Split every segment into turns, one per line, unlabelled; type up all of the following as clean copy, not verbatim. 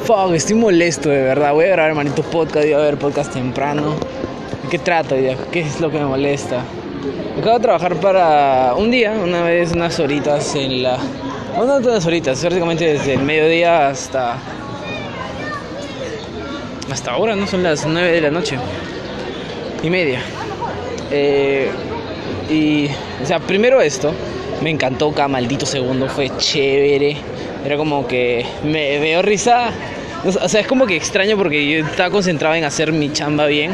Fuck, estoy molesto de verdad. Voy a grabar, hermanito, podcast. Voy a ver podcast temprano. ¿De qué trato? ¿Qué es lo que me molesta? Acabo de trabajar para un día, una vez, unas horitas en la... Bueno, no unas horitas, prácticamente desde el mediodía hasta ahora, ¿no? Son las 9 de la noche y media. O sea, primero esto, me encantó cada maldito segundo, fue chévere. Era como que me dio risa. O sea, es como que extraño porque yo estaba concentrado en hacer mi chamba bien.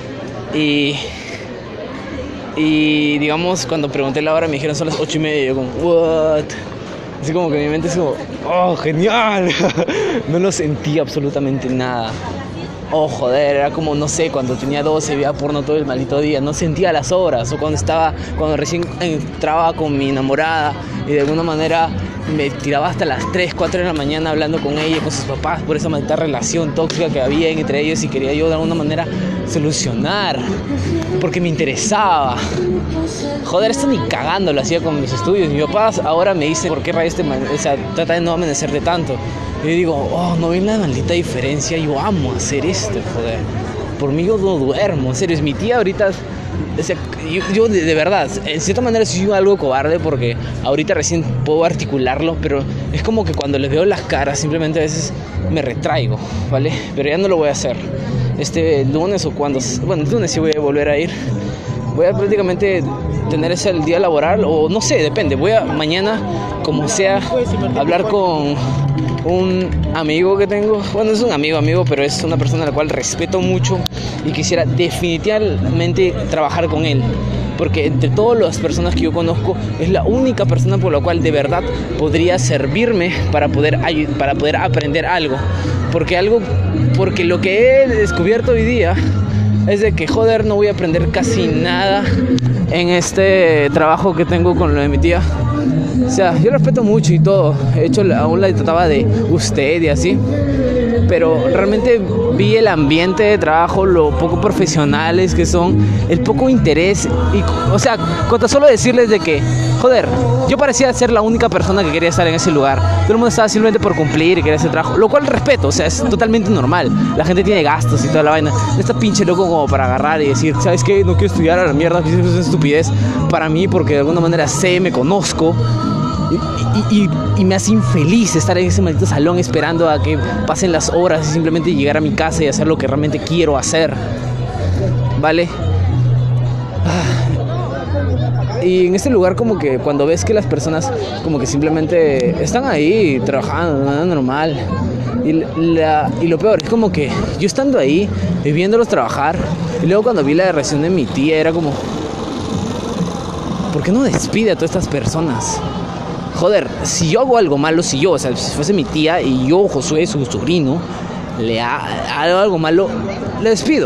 Y digamos, cuando pregunté la hora me dijeron son las 8:30. Y yo como, what? Así como que mi mente es como, oh, genial. No lo sentí absolutamente nada. Oh, joder, era como, no sé, cuando tenía 12 veía porno todo el maldito día. No sentía las horas. O cuando recién entraba con mi enamorada y de alguna manera me tiraba hasta las 3, 4 de la mañana hablando con ella y con sus papás por esa maldita relación tóxica que había entre ellos, y quería yo de alguna manera solucionar porque me interesaba. Joder, esto ni cagando lo hacía con mis estudios. Mi papá ahora me dice, ¿por qué rayos trata de no amanecerte tanto? Y yo digo, oh, no ven la maldita diferencia. Yo amo hacer esto, joder. Por mí yo no duermo, en serio. Es mi tía ahorita. O sea, yo de verdad, en cierta manera soy algo cobarde porque ahorita recién puedo articularlo, pero es como que cuando les veo las caras simplemente a veces me retraigo, ¿vale? Pero ya no lo voy a hacer. Este lunes o cuando... Bueno, el lunes sí voy a volver a ir. Voy a prácticamente tener ese día laboral, o no sé, depende. Voy a mañana, como sea, hablar con un amigo que tengo. Bueno, es un amigo, pero es una persona a la cual respeto mucho y quisiera definitivamente trabajar con él, porque entre todas las personas que yo conozco es la única persona por la cual de verdad podría servirme para poder aprender algo. Porque lo que he descubierto hoy día es de que, joder, no voy a aprender casi nada en este trabajo que tengo con lo de mi tía. O sea, yo respeto mucho y todo. De hecho, aún la trataba de usted y así. Pero realmente vi el ambiente de trabajo, lo poco profesionales que son, el poco interés. O sea, con tan solo decirles de que, joder, yo parecía ser la única persona que quería estar en ese lugar. Todo el mundo estaba simplemente por cumplir y quería hacer trabajo, lo cual respeto, o sea, es totalmente normal. La gente tiene gastos y toda la vaina. No está pinche loco como para agarrar y decir, ¿sabes qué? No quiero estudiar a la mierda, es una estupidez para mí porque de alguna manera me conozco. Y me hace infeliz estar en ese maldito salón esperando a que pasen las horas y simplemente llegar a mi casa y hacer lo que realmente quiero hacer, ¿vale? Y en este lugar como que cuando ves que las personas como que simplemente están ahí trabajando de manera normal, y lo peor es como que yo estando ahí viéndolos trabajar, y luego cuando vi la reacción de mi tía era como, ¿por qué no despide a todas estas personas? Joder, si yo hago algo malo, si fuese mi tía y yo, Josué, su sobrino, le hago algo malo, le despido.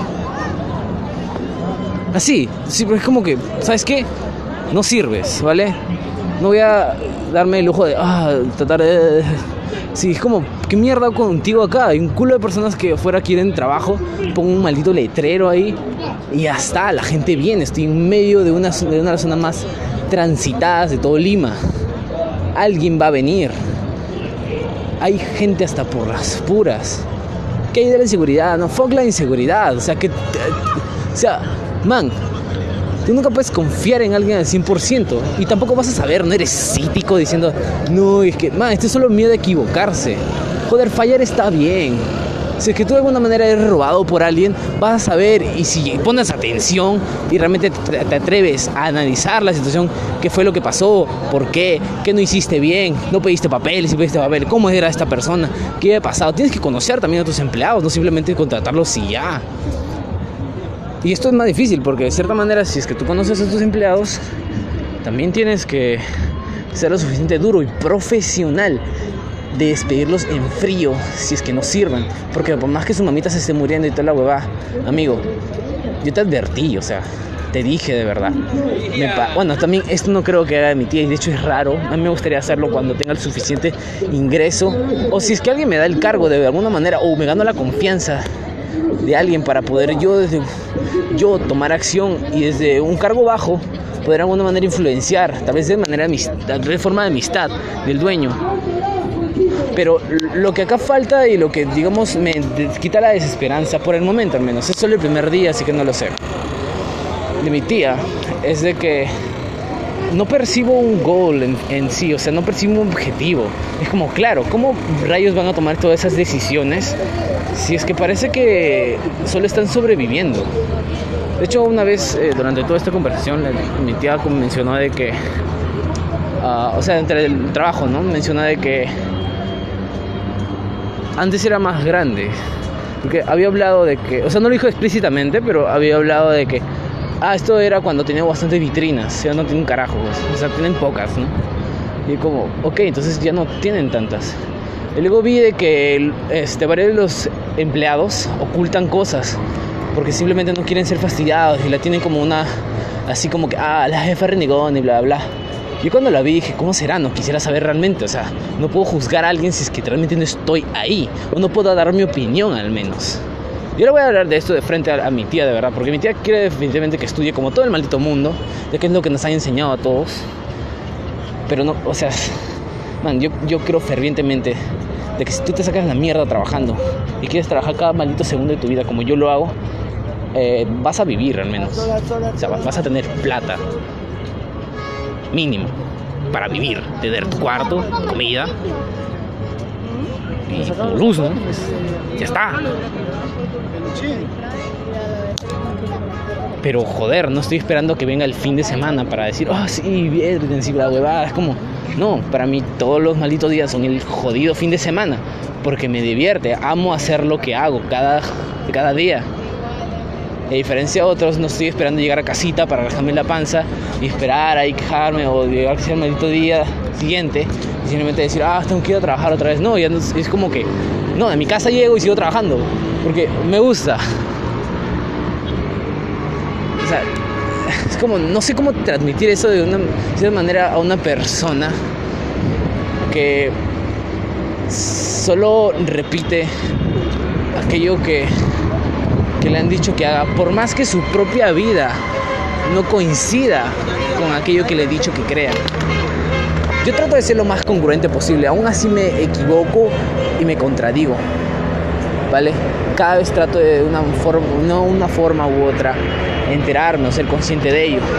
Así, sí, pero es como que, ¿sabes qué? No sirves, ¿vale? No voy a darme el lujo de, tratar de... Sí, es como, ¿qué mierda hago contigo acá? Hay un culo de personas que afuera quieren trabajo, pongo un maldito letrero ahí y ya está, la gente viene. Estoy en medio de una de las zonas más transitadas de todo Lima. Alguien va a venir. Hay gente hasta por las puras. ¿Qué hay de la inseguridad? No, fuck la inseguridad. O sea, man, tú nunca puedes confiar en alguien al 100%. Y tampoco vas a saber, no eres cítico diciendo, no, es que, man, esto es solo miedo de equivocarse. Joder, fallar está bien. Si es que tú de alguna manera eres robado por alguien, vas a saber, y si pones atención y realmente te atreves a analizar la situación, qué fue lo que pasó, por qué no hiciste bien, no pediste papeles, si pediste papel, cómo era esta persona, qué había pasado. Tienes que conocer también a tus empleados, no simplemente contratarlos y ya. Y esto es más difícil porque de cierta manera, si es que tú conoces a tus empleados, también tienes que ser lo suficiente duro y profesional de despedirlos en frío si es que no sirvan, porque por más que su mamita se esté muriendo y toda la huevada, amigo, yo te advertí, o sea, te dije de verdad. Bueno, también esto no creo que haga de mi tía, y de hecho es raro. A mí me gustaría hacerlo cuando tenga el suficiente ingreso, o si es que alguien me da el cargo de alguna manera, o me gano la confianza de alguien para poder yo tomar acción y desde un cargo bajo poder de alguna manera influenciar, tal vez de forma de amistad del dueño. Pero lo que acá falta y lo que, digamos, me quita la desesperanza, por el momento al menos, es solo el primer día, así que no lo sé, de mi tía, es de que no percibo un goal en sí, o sea, no percibo un objetivo. Es como, claro, ¿cómo rayos van a tomar todas esas decisiones si es que parece que solo están sobreviviendo? De hecho, una vez, durante toda esta conversación, mi tía mencionó de que, o sea, entre el trabajo, ¿no? Mencionó de que antes era más grande. Porque había hablado de que, o sea, no lo dijo explícitamente, pero había hablado de que, esto era cuando tenía bastantes vitrinas, ya no tienen un carajo, pues. O sea, tienen pocas, ¿no? Y como, ok, entonces ya no tienen tantas. Y luego vi de que varios de los empleados ocultan cosas porque simplemente no quieren ser fastidiados y la tienen como una, así como que, la jefa renegón y bla, bla. Yo cuando la vi dije, ¿cómo será? No quisiera saber realmente, o sea, no puedo juzgar a alguien si es que realmente no estoy ahí, o no puedo dar mi opinión al menos. Yo le voy a hablar de esto de frente a mi tía, de verdad, porque mi tía quiere definitivamente que estudie como todo el maldito mundo, ya que es lo que nos han enseñado a todos. Pero no, o sea, man, yo creo fervientemente de que si tú te sacas la mierda trabajando y quieres trabajar cada maldito segundo de tu vida como yo lo hago, vas a vivir al menos. O sea, vas a tener plata mínimo para vivir, tener tu cuarto, comida y tu luz, ¿no? Ya está. Pero joder, no estoy esperando que venga el fin de semana para decir, sí, viernes y la huevada. Es como, no, para mí todos los malditos días son el jodido fin de semana, porque me divierte, amo hacer lo que hago cada día. A diferencia de otros, no estoy esperando llegar a casita para rascarme la panza y esperar ahí quejarme o llegar a ser el maldito día siguiente y simplemente decir, tengo que ir a trabajar otra vez. No, ya no, es como que, no, de mi casa llego y sigo trabajando porque me gusta. O sea, es como, no sé cómo transmitir eso de una cierta manera a una persona que solo repite aquello que le han dicho que haga, por más que su propia vida no coincida con aquello que le he dicho que crea. Yo trato de ser lo más congruente posible, aún así me equivoco y me contradigo, ¿vale? Cada vez trato de una forma u otra enterarme o ser consciente de ello.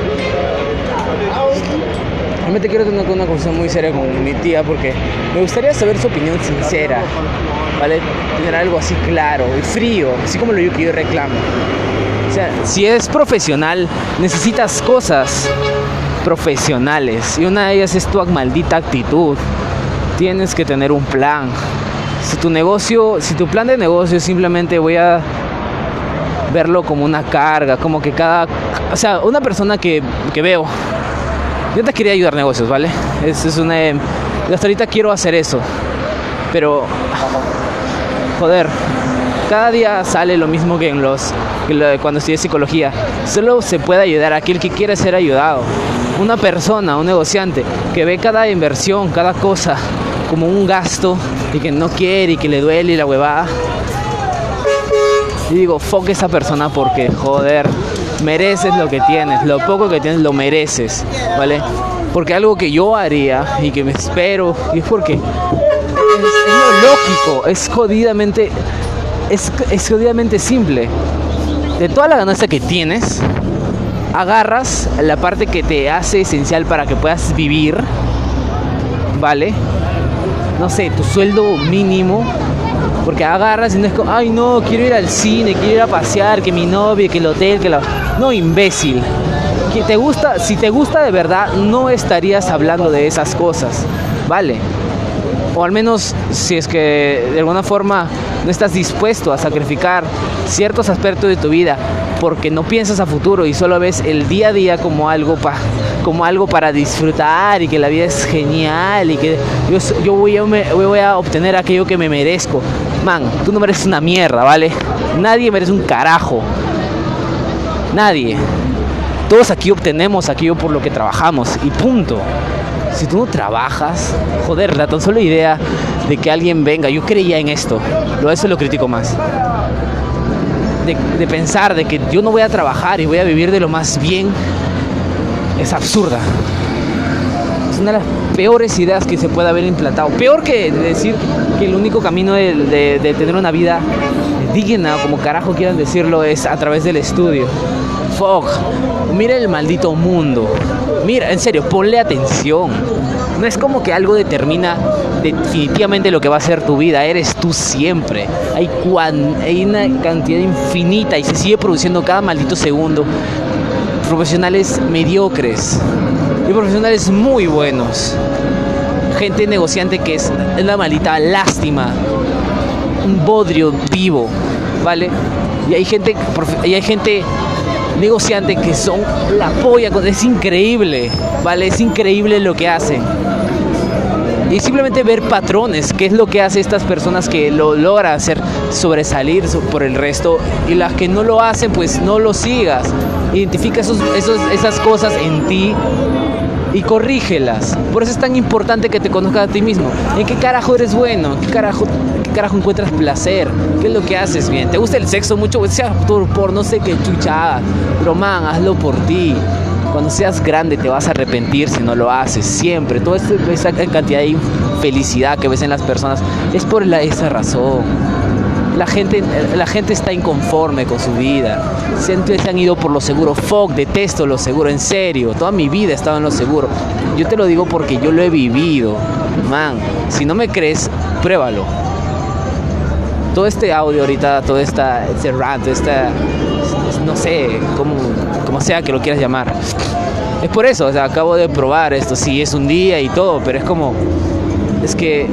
Realmente quiero tener una conversación muy seria con mi tía porque me gustaría saber su opinión sincera, ¿vale? Tener algo así claro y frío, así como lo que yo reclamo. O sea, si es profesional, necesitas cosas profesionales y una de ellas es tu maldita actitud. Tienes que tener un plan. Si tu plan de negocio simplemente voy a verlo como una carga, como que o sea, una persona que veo, yo te quería ayudar a negocios, ¿vale? Hasta ahorita quiero hacer eso, pero joder, cada día sale lo mismo que cuando estudié psicología. Solo se puede ayudar a aquel que quiere ser ayudado. Una persona, un negociante que ve cada inversión, cada cosa como un gasto y que no quiere y que le duele y la huevada. Y digo, fuck esa persona porque, joder, mereces lo que tienes, lo poco que tienes lo mereces, ¿vale? Porque algo que yo haría y que me espero, y es porque es lo lógico, es jodidamente simple. De toda la ganancia que tienes, agarras la parte que te hace esencial para que puedas vivir, ¿vale? No sé, tu sueldo mínimo. Porque agarras y no es como, ay no, quiero ir al cine, quiero ir a pasear, que mi novia, que el hotel, No, imbécil. Si te gusta de verdad, no estarías hablando de esas cosas, ¿vale? O al menos si es que de alguna forma no estás dispuesto a sacrificar ciertos aspectos de tu vida porque no piensas a futuro y solo ves el día a día como algo para disfrutar y que la vida es genial y que yo voy a obtener aquello que me merezco. Man, tú no mereces una mierda, ¿vale? Nadie merece un carajo. Nadie. Todos aquí obtenemos aquello por lo que trabajamos y punto. Si tú no trabajas, joder, la tan solo idea de que alguien venga, yo creía en esto, eso lo critico más. De pensar de que yo no voy a trabajar y voy a vivir de lo más bien, es absurda. Es una de las peores ideas que se puede haber implantado. Peor que decir que el único camino de tener una vida digna, como carajo quieran decirlo, es a través del estudio. Fuck. Mira el maldito mundo. Mira, en serio, ponle atención. No es como que algo determina definitivamente lo que va a ser tu vida. Eres tú siempre. Hay una cantidad infinita y se sigue produciendo cada maldito segundo. Profesionales mediocres y profesionales muy buenos. Gente negociante que es una maldita lástima. Un bodrio vivo, ¿vale? Y hay gente negociante que son la polla. Es increíble, ¿vale? Es increíble lo que hacen. Y simplemente ver patrones, qué es lo que hace estas personas que lo logran hacer sobresalir por el resto, y las que no lo hacen, pues no lo sigas. Identifica esas cosas en ti y corrígelas. Por eso es tan importante que te conozcas a ti mismo. ¿En qué carajo eres bueno? ¿En qué carajo encuentras placer? ¿Qué es lo que haces bien? ¿Te gusta el sexo mucho? Pues sea por no sé qué chucha, pero man, hazlo por ti. Cuando seas grande te vas a arrepentir si no lo haces, siempre. Toda esa cantidad de infelicidad que ves en las personas es por esa razón. La gente está inconforme con su vida. Siempre se han ido por lo seguro. Fuck, detesto lo seguro, en serio. Toda mi vida he estado en lo seguro. Yo te lo digo porque yo lo he vivido. Man, si no me crees, pruébalo. Todo este audio ahorita, todo este rant, no sé, como sea que lo quieras llamar. Es por eso, o sea, acabo de probar esto. Sí, es un día y todo, pero es como... Es que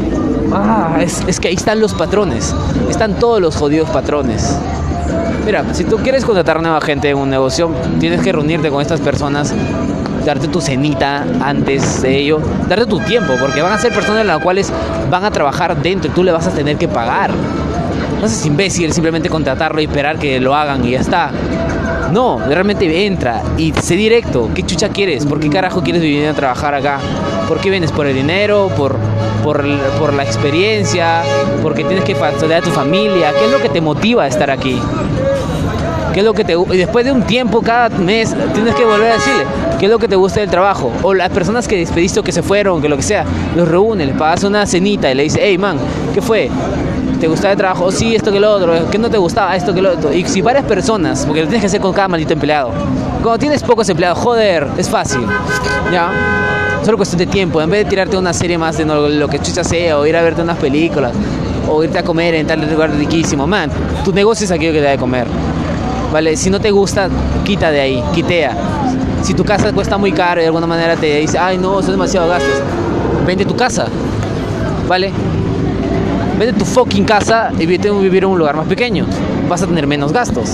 ahí están los patrones. Están todos los jodidos patrones. Mira, si tú quieres contratar nueva gente en un negocio, tienes que reunirte con estas personas, darte tu cenita antes de ello, darte tu tiempo, porque van a ser personas en las cuales van a trabajar dentro y tú le vas a tener que pagar. No seas imbécil, simplemente contratarlo y esperar que lo hagan y ya está. No, realmente entra y sé directo. ¿Qué chucha quieres? ¿Por qué carajo quieres venir a trabajar acá? ¿Por qué vienes? ¿Por el dinero? ¿Por la experiencia? ¿Porque tienes que fastidiar a tu familia? ¿Qué es lo que te motiva a estar aquí? ¿Qué es lo que y después de un tiempo, cada mes, tienes que volver a decirle qué es lo que te gusta del trabajo? O las personas que despediste o que se fueron, que lo que sea, los reúne, les pagas una cenita y le dice, hey man, ¿qué fue? ¿Te gustaba el trabajo? Oh, sí, esto que lo otro. ¿Qué no te gustaba? Esto que lo otro. Y si varias personas, porque lo tienes que hacer con cada maldito empleado. Cuando tienes pocos empleados, joder, es fácil. ¿Ya? Solo cuestión de tiempo. En vez de tirarte una serie más de lo que chucha sea, o ir a verte unas películas, o irte a comer en tal lugar riquísimo. Man, tu negocio es aquello que te da de comer. ¿Vale? Si no te gusta, quita de ahí, quitea. Si tu casa cuesta muy caro y de alguna manera te dice, ay no, son demasiados gastos, vende tu casa. ¿Vale? Vende tu fucking casa y vete a vivir en un lugar más pequeño. Vas a tener menos gastos.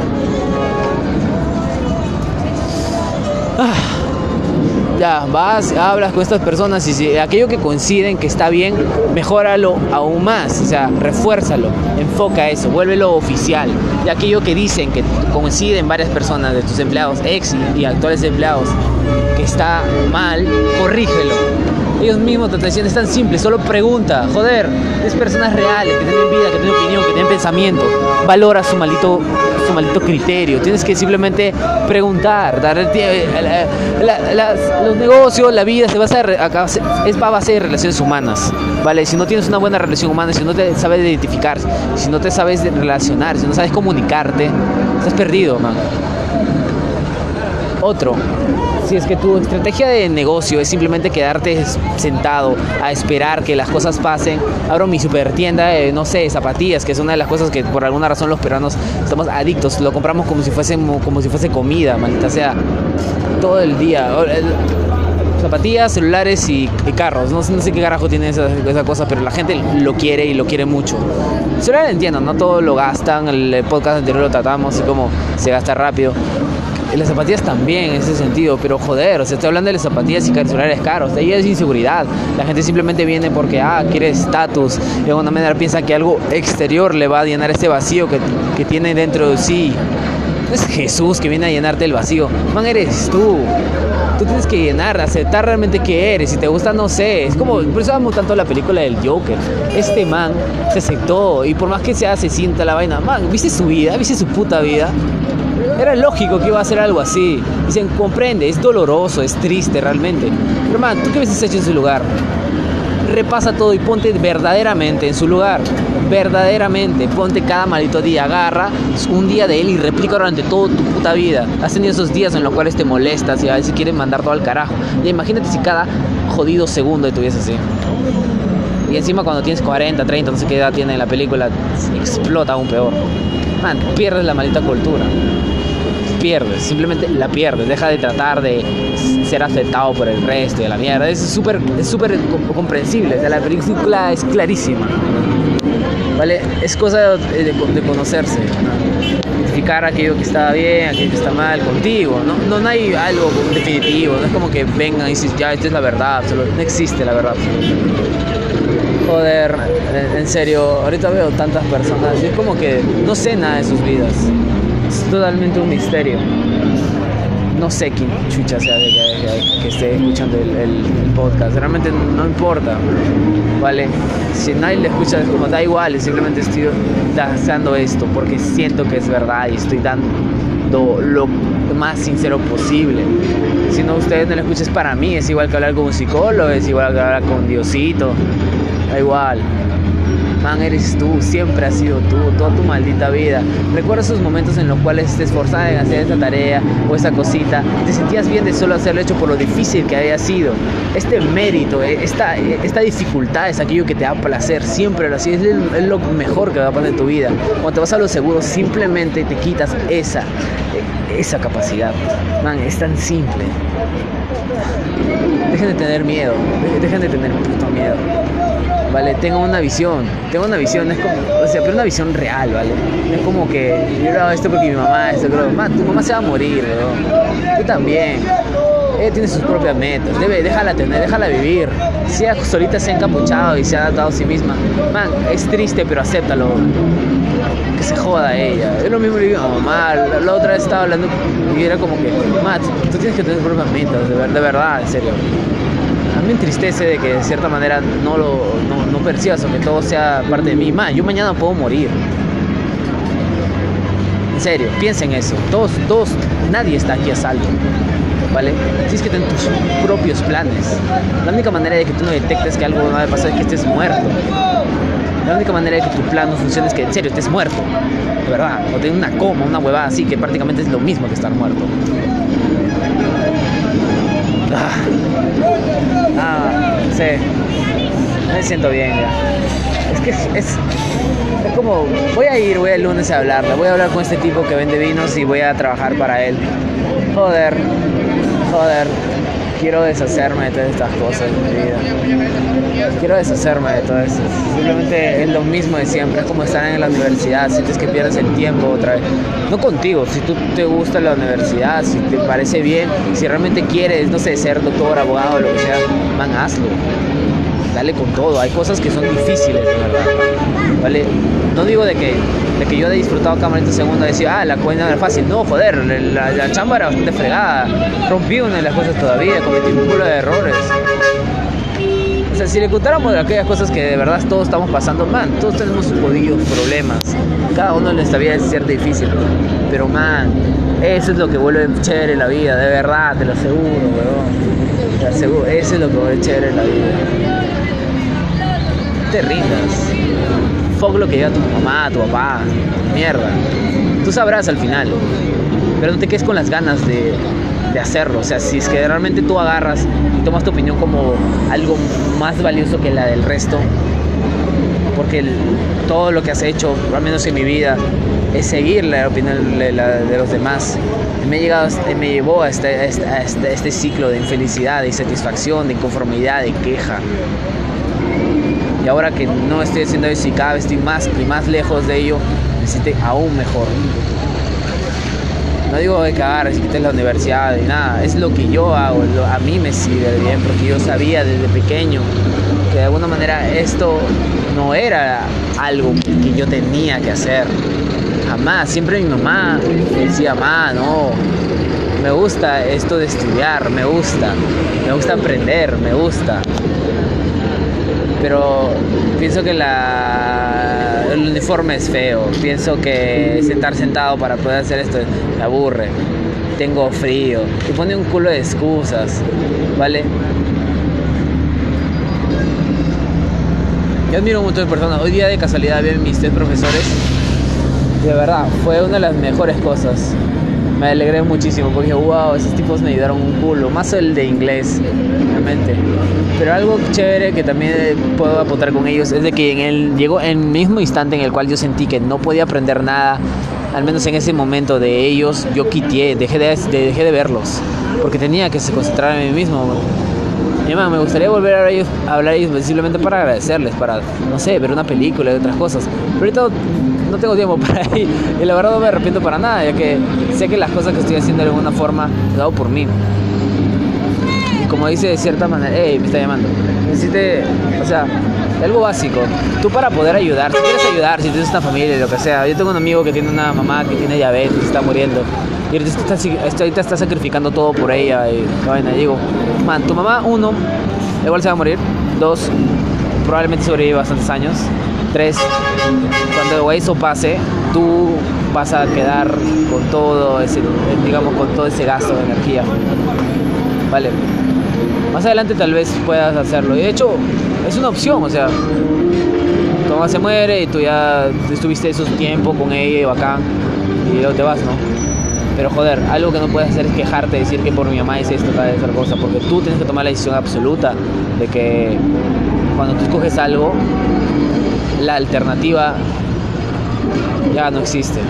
Ya, vas, hablas con estas personas y si aquello que coinciden que está bien, mejóralo aún más. O sea, refuérzalo, enfoca eso, vuélvelo oficial. Y aquello que dicen que coinciden varias personas de tus empleados, ex y actuales empleados, que está mal, corrígelo. Ellos mismos te dicen, es tan simple, solo pregunta. Joder, es personas reales, que tienen vida, que tienen opinión, que tienen pensamiento. Valora su maldito criterio. Tienes que simplemente preguntar, dar los negocios, la vida se basa es a base de relaciones humanas, ¿vale? Si no tienes una buena relación humana, si no te sabes identificar, si no te sabes relacionar, si no sabes comunicarte, estás perdido, man. Otro, si es que tu estrategia de negocio es simplemente quedarte sentado a esperar que las cosas pasen, abro mi super tienda, no sé, zapatillas, que es una de las cosas que por alguna razón los peruanos estamos adictos, lo compramos como si fuese comida, maldita sea, todo el día. Zapatillas, celulares y carros, no sé qué carajo tiene esa cosa, pero la gente lo quiere y lo quiere mucho. El celular entiendo, no todo lo gastan, el podcast anterior lo tratamos y cómo se gasta rápido. Las zapatillas también en ese sentido, pero joder, o sea, estoy hablando de las zapatillas y celulares caros, de ahí es inseguridad. La gente simplemente viene porque, quiere estatus, de alguna manera piensa que algo exterior le va a llenar este vacío que tiene dentro de sí. No es Jesús que viene a llenarte el vacío, man, eres tú. Tú tienes que llenar, aceptar realmente que eres. Si te gusta, no sé. Es como, por eso amo tanto la película del Joker. Este man se aceptó y por más que se sienta la vaina, man, ¿viste su vida? ¿Viste su puta vida? Era lógico que iba a hacer algo así. Dicen, comprende, es doloroso, es triste realmente. Pero man, ¿tú qué hubieses hecho en su lugar? Repasa todo y ponte verdaderamente en su lugar. Verdaderamente, ponte cada maldito día, agarra un día de él y replica durante toda tu puta vida. Has tenido esos días en los cuales te molestas y a veces quieres mandar todo al carajo. Y imagínate si cada jodido segundo estuviese así. Y encima cuando tienes 40, 30, no sé qué edad tiene la película, explota aún peor. Man, pierdes la maldita cultura. Pierdes, simplemente la pierdes. Deja de tratar de ser aceptado por el resto de la mierda. Es súper comprensible. O sea, la película es clarísima. ¿Vale? Es cosa de conocerse, ¿no? Identificar aquello que está bien, aquello que está mal contigo. No hay algo definitivo. No es como que vengan y dices, ya, esta es la verdad. No existe la verdad. Joder, en serio, ahorita veo tantas personas y es como que no sé nada de sus vidas. Es totalmente un misterio. No sé quién chucha sea que esté escuchando el podcast. Realmente no importa, ¿vale? Si nadie le escucha, es como da igual. Simplemente estoy dando esto porque siento que es verdad y estoy dando lo más sincero posible. Si no, ustedes no lo escuchan, es para mí. Es igual que hablar con un psicólogo, es igual que hablar con Diosito. Da igual. Man, eres tú, siempre has sido tú, toda tu maldita vida. Recuerda esos momentos en los cuales te esforzabas en hacer esa tarea o esa cosita. Te sentías bien de solo hacerlo hecho por lo difícil que había sido. Este mérito, esta dificultad es aquello que te da placer. Siempre así, es lo mejor que va a pasar en tu vida. Cuando te vas a lo seguro, simplemente te quitas esa capacidad. Man, es tan simple. Dejen de tener miedo, dejen de tener puto miedo. Vale, tengo una visión, es como, o sea, pero una visión real, ¿vale? No es como que yo hago esto porque mi mamá, esto, pero, man, tu mamá se va a morir, ¿no? Tú también. Ella tiene sus propias metas, déjala vivir. Si ella solita se ha encapuchado y se ha adaptado a sí misma, man, es triste, pero acéptalo. Que se joda ella. Yo lo mismo le digo a mamá, la otra vez estaba hablando y era como que, man, tú tienes que tener tus propias metas, de verdad, en serio. A mí me entristece de que de cierta manera no percibas o que todo sea parte de mí. Man, yo mañana puedo morir. En serio, piensa en eso. Todos, nadie está aquí a salvo, ¿vale? Tienes que tener tus propios planes. La única manera de que tú no detectes que algo va a pasar es que estés muerto. La única manera de que tu plan no funcione es que en serio estés muerto, de verdad. O tengas una coma, una huevada así, que prácticamente es lo mismo que estar muerto. Sí, me siento bien ya. Es que es como, voy el lunes a hablarle. Voy a hablar con este tipo que vende vinos y voy a trabajar para él. Joder, quiero deshacerme de todas estas cosas en mi vida. Quiero deshacerme de todo eso. Simplemente es lo mismo de siempre. Es como estar en la universidad. Sientes que pierdes el tiempo otra vez. No contigo. Si tú te gusta la universidad, si te parece bien, si realmente quieres, no sé, ser doctor, abogado, lo que sea, man, hazlo. Dale con todo. Hay cosas que son difíciles, de verdad. ¿Vale? No digo de que yo he disfrutado Camarita Segunda y decir, la cuenta era fácil. No, joder, la chamba era bastante fregada. Rompí una de las cosas todavía, cometí un culo de errores. O sea, si le contáramos de aquellas cosas que de verdad todos estamos pasando, man, todos tenemos jodidos problemas. Cada uno en nuestra vida es cierto difícil. Pero, man, eso es lo que vuelve chévere la vida, de verdad, te lo aseguro, weón. Te aseguro, eso es lo que vuelve chévere la vida. No te rindas. Fuck lo que diga tu mamá, tu papá, mierda. Tú sabrás al final. Pero no te quedes con las ganas de hacerlo. O sea, si es que realmente tú agarras y tomas tu opinión como algo más valioso que la del resto, porque todo lo que has hecho, al menos en mi vida, es seguir la opinión de los demás. Me llevó a este ciclo de infelicidad, de insatisfacción, de inconformidad, de queja. Y ahora que no estoy haciendo eso y cada vez estoy más y más lejos de ello, me siento aún mejor. No digo de cagar, si quites la universidad y nada, es lo que yo hago, a mí me sirve bien, porque yo sabía desde pequeño que de alguna manera esto no era algo que yo tenía que hacer. Jamás, siempre mi mamá me decía, no, me gusta esto de estudiar, me gusta aprender, me gusta. Pero pienso que el uniforme es feo. Pienso que estar sentado para poder hacer esto me aburre. Tengo frío. Y pone un culo de excusas, ¿vale? Yo admiro mucho a personas. Hoy día de casualidad vi mis 3 profesores. Y de verdad, fue una de las mejores cosas. Me alegré muchísimo porque dije, wow, esos tipos me ayudaron un culo. Más el de inglés, realmente. Pero algo chévere que también puedo apuntar con ellos es de que llegó en el mismo instante en el cual yo sentí que no podía aprender nada, al menos en ese momento de ellos, yo quité, dejé de verlos. Porque tenía que concentrar en mí mismo. Y además, me gustaría volver a hablar a ellos simplemente para agradecerles, para, no sé, ver una película y otras cosas. Pero ahorita no tengo tiempo para ir. Y la verdad no me arrepiento para nada, ya que sé que las cosas que estoy haciendo de alguna forma lo hago por mí. Y como dice de cierta manera, me está llamando. Necesite, o sea, algo básico. Tú para poder ayudar, si quieres ayudar, si tienes una familia, lo que sea. Yo tengo un amigo que tiene una mamá que tiene diabetes, está muriendo. Y ahorita está sacrificando todo por ella. Y digo, man, tu mamá, 1, igual se va a morir. 2, probablemente sobrevive bastantes años. 3, cuando eso pase, tú vas a quedar con todo ese, digamos, con todo ese gasto de energía. Vale. Más adelante tal vez puedas hacerlo. Y de hecho, es una opción, o sea, tu mamá se muere y tú ya estuviste esos tiempos con ella y bacán, y luego te vas, ¿no? Pero joder, algo que no puedes hacer es quejarte, decir que por mi mamá hice esto, tal, otra cosa, porque tú tienes que tomar la decisión absoluta de que cuando tú escoges algo, la alternativa ya no existe.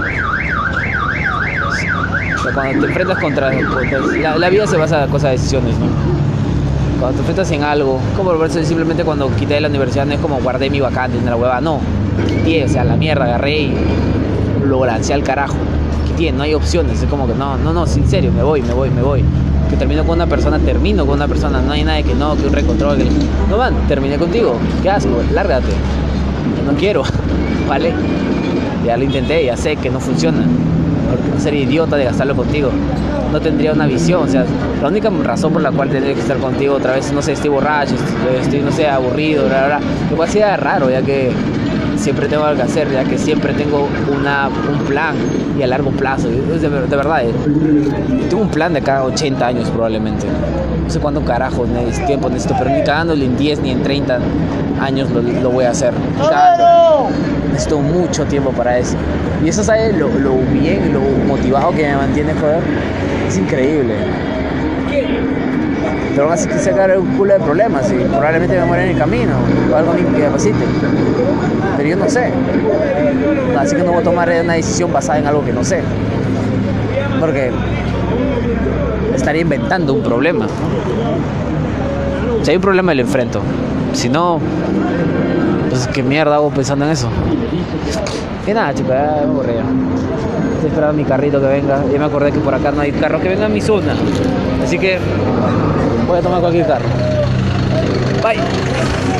O sea, cuando te enfrentas contra la vida se basa en cosas de decisiones, ¿no? Cuando te enfrentas en algo, como por eso simplemente cuando quité de la universidad no es como guardé mi vacante en la hueva, no, quité, o sea, la mierda, agarré y lo lancé al carajo. Quité, no hay opciones, es como que no, en serio, me voy. Que termino con una persona, no hay nada que no, que un recontrol, que no, man, terminé contigo, qué asco, lárgate, no quiero, ¿vale? Ya lo intenté, ya sé que no funciona. Porque no sería idiota de gastarlo contigo. No tendría una visión, o sea, la única razón por la cual tendría que estar contigo otra vez, no sé, estoy borracho, estoy no sé, aburrido, bla, bla, bla. Lo cual sería raro, ya que siempre tengo algo que hacer, ya que siempre tengo un plan y a largo plazo. De verdad, tengo un plan de acá 80 años probablemente. No sé cuánto carajo tiempo necesito, pero ni cagándole en 10 ni en 30 años lo voy a hacer. Necesito mucho tiempo para eso. Y eso, ¿sabes? Lo bien, lo motivado que me mantiene, joder. Es increíble. Pero aún así que sacar un culo de problemas y probablemente me muera en el camino o algo que me pasite. Pero yo no sé. Así que no voy a tomar una decisión basada en algo que no sé. Porque estaría inventando un problema. Si hay un problema, lo enfrento. Si no, pues qué mierda hago pensando en eso. Y nada, chicos, ya me aburrí. Estoy esperando mi carrito que venga. Ya me acordé que por acá no hay carro que venga a mi zona. Así que voy a tomar cualquier carro. Bye.